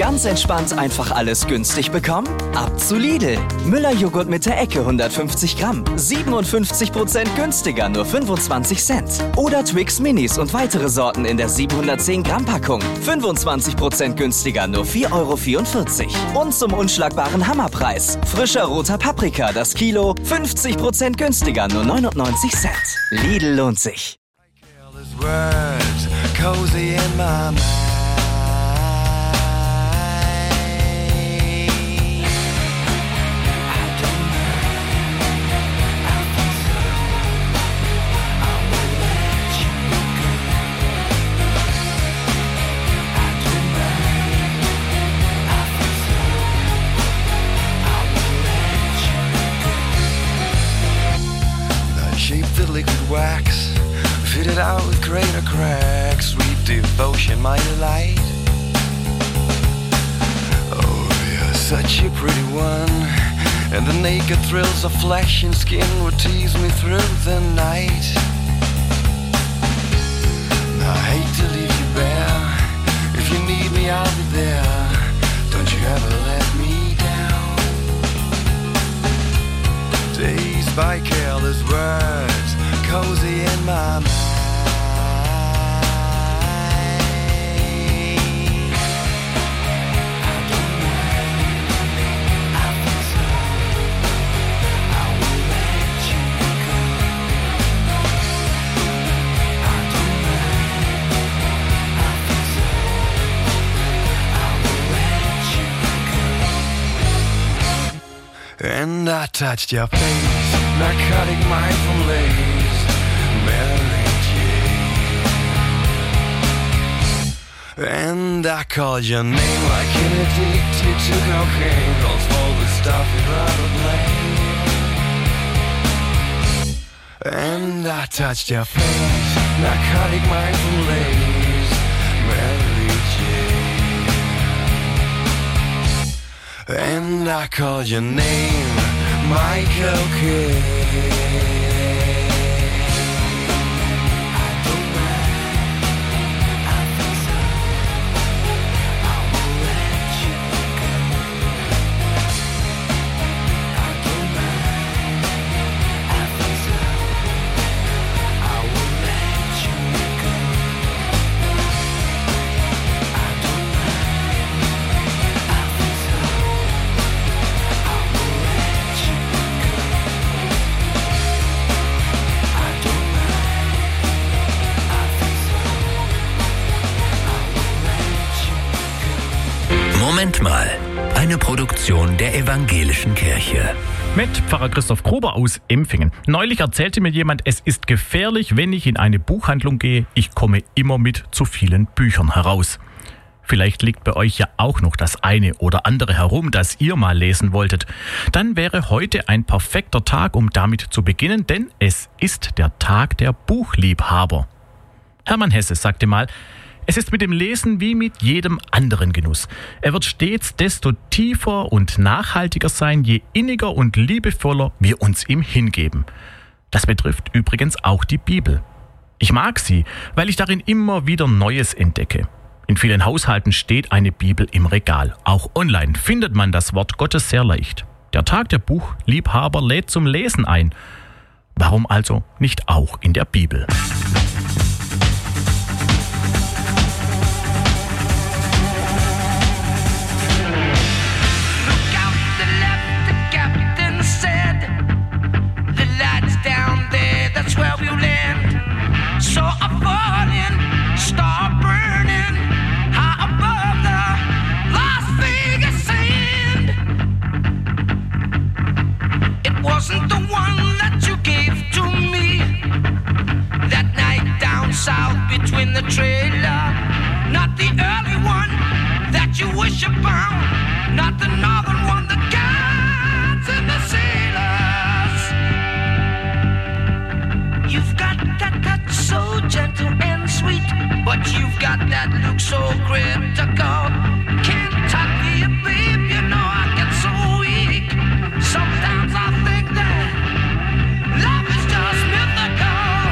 Ganz entspannt einfach alles günstig bekommen? Ab zu Lidl. Müller-Joghurt mit der Ecke 150 Gramm. 57% günstiger, nur 25 Cent. Oder Twix Minis und weitere Sorten in der 710 Gramm Packung. 25% günstiger, nur 4,44 €. Und zum unschlagbaren Hammerpreis. Frischer roter Paprika, das Kilo, 50% günstiger, nur 99 Cent. Lidl lohnt sich. Liquid wax, fitted out with greater cracks, sweet devotion, my delight. Oh, you're such a pretty one, and the naked thrills of flesh and skin would tease me through the night. Now, I hate to leave you bare, if you need me I'll be there, don't you ever let me down. Dazed by careless words, cozy in my mind. I don't mind, I feel so. I will let you go. I don't mind, I feel so. I will let you go. And I touched your face, narcotic mindful lace. And I called your name like an addicted to cocaine. Calls for the stuff you'd rather blame. And I touched your face, narcotic mindful lace, Mary Jane. And I called your name, Michael Kidd. Moment mal, eine Produktion der Evangelischen Kirche. Mit Pfarrer Christoph Gruber aus Empfingen. Neulich erzählte mir jemand, es ist gefährlich, wenn ich in eine Buchhandlung gehe. Ich komme immer mit zu vielen Büchern heraus. Vielleicht liegt bei euch ja auch noch das eine oder andere herum, das ihr mal lesen wolltet. Dann wäre heute ein perfekter Tag, um damit zu beginnen, denn es ist der Tag der Buchliebhaber. Hermann Hesse sagte mal, es ist mit dem Lesen wie mit jedem anderen Genuss. Er wird stets desto tiefer und nachhaltiger sein, je inniger und liebevoller wir uns ihm hingeben. Das betrifft übrigens auch die Bibel. Ich mag sie, weil ich darin immer wieder Neues entdecke. In vielen Haushalten steht eine Bibel im Regal. Auch online findet man das Wort Gottes sehr leicht. Der Tag der Buchliebhaber lädt zum Lesen ein. Warum also nicht auch in der Bibel? Wasn't the one that you gave to me that night down south between the trailer. Not the early one that you wish upon, not the northern one that guides in the sailors. You've got that touch so gentle and sweet, but you've got that look so critical. Kentucky, babe, you know I get so weak. Sometimes I think that love is just mythical.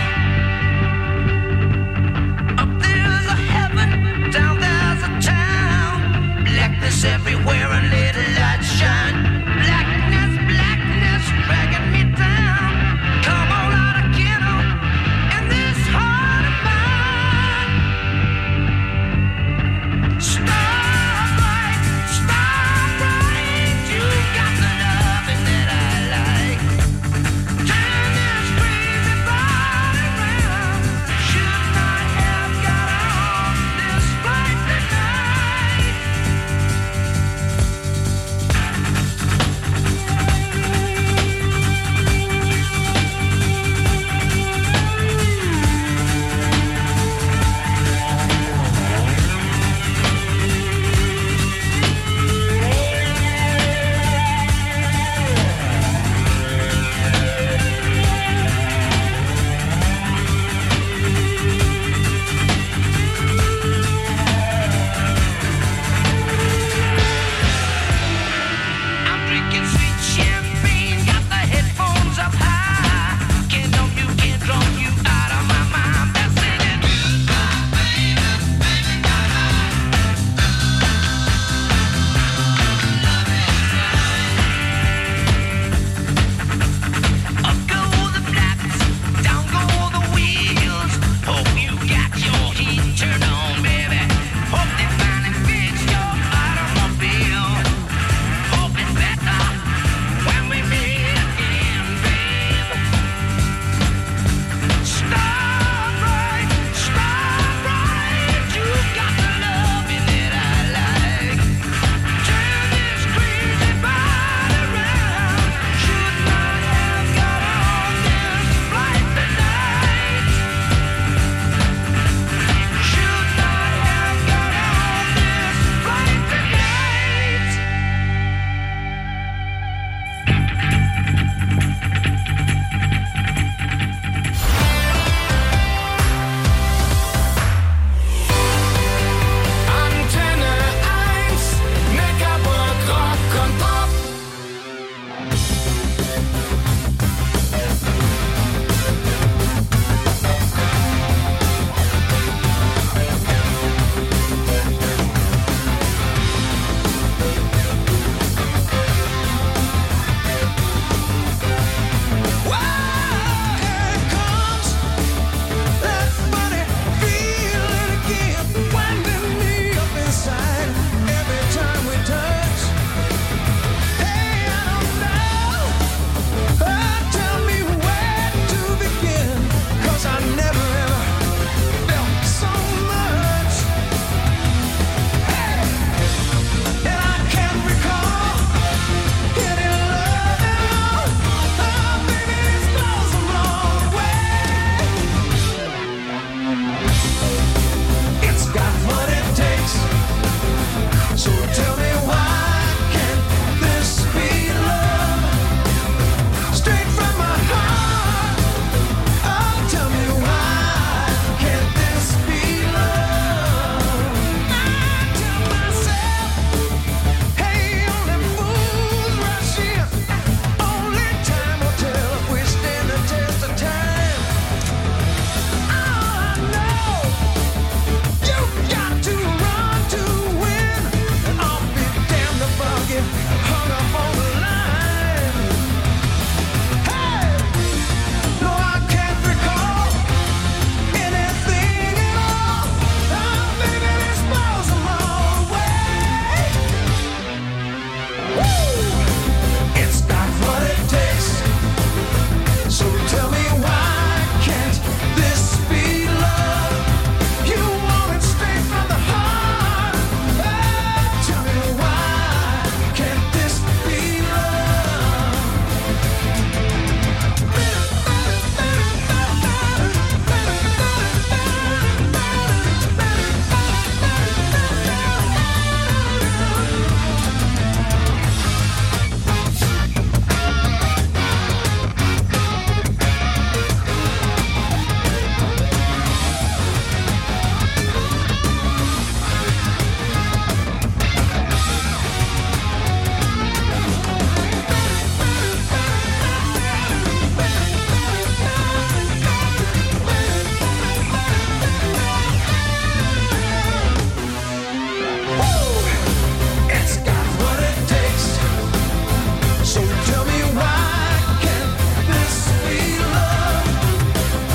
Up there's a heaven, down there's a town. Black everywhere.